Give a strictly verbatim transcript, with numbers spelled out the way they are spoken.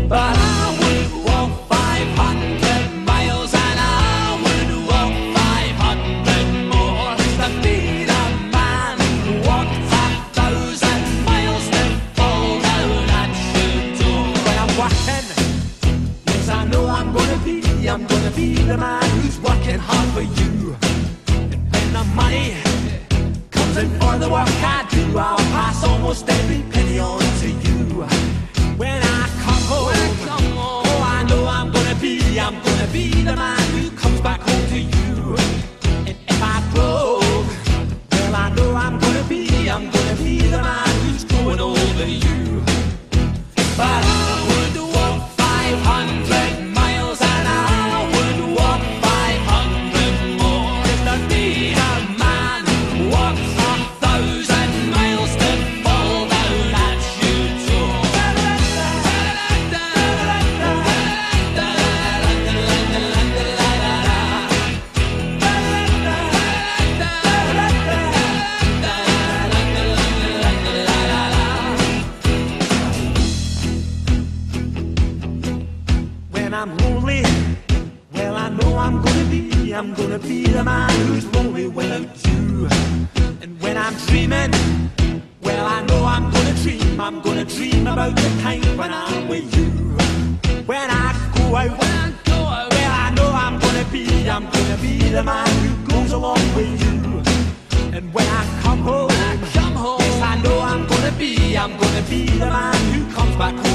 But I would walk five hundred miles, and I would walk five hundred more just to be the man who walked a thousand miles to fall down at your door. When I'm working, yes, I know I'm gonna be, I'm gonna be the man who's working hard for you. And when the money comes in for the work I do, I'll pass almost every penny on to you. When I come home, when I come home, oh, I know I'm gonna be, I'm gonna be the man who comes back home to you. And if I broke, well, I know I'm gonna be, I'm gonna be the man who's growing older than you. But I would walk five hundred miles, and I would walk five hundred more just to be the man who walks a thousand miles to fall down at your door. When I'm lonely, well, I know I'm gonna be, I'm gonna be the man who's lonely without you. And when I'm dreaming, well, I know I'm gonna dream, I'm gonna dream about the time when I'm with you. When I go out, when I go out, well, I know I'm gonna be, I'm gonna be the man who goes along with you. And when I come home, when I come home, yes, I know I'm gonna be, I'm gonna be the man who comes back home.